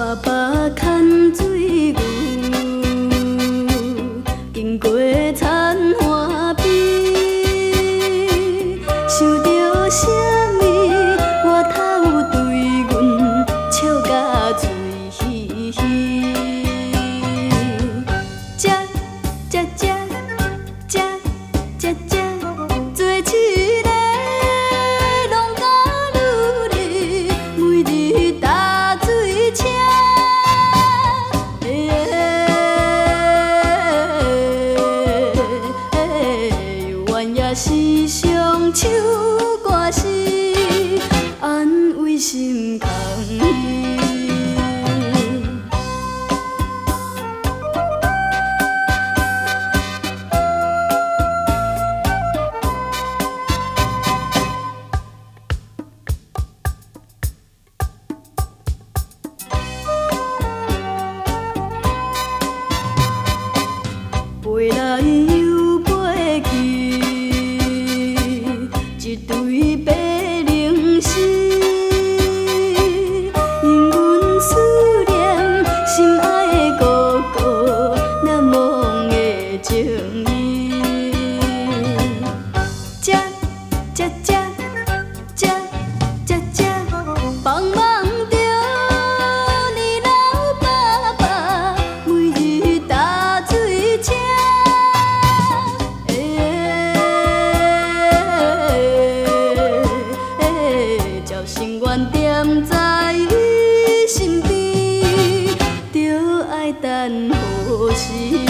爸爸牵水牛，经过田花边，想着啥物，我头对阮笑甲嘴嘻嘻。食食食食食食，做一个拢甲愈热，每日打水车。有怨也是双手歌诗，安慰心空虚。飞来又飞去，一对白灵丝，因阮思念心爱的哥哥，难忘的情谊。食食食食食食，放梦着你老爸爸，每日打水车。朝心愿踮在伊身边，着爱等何时？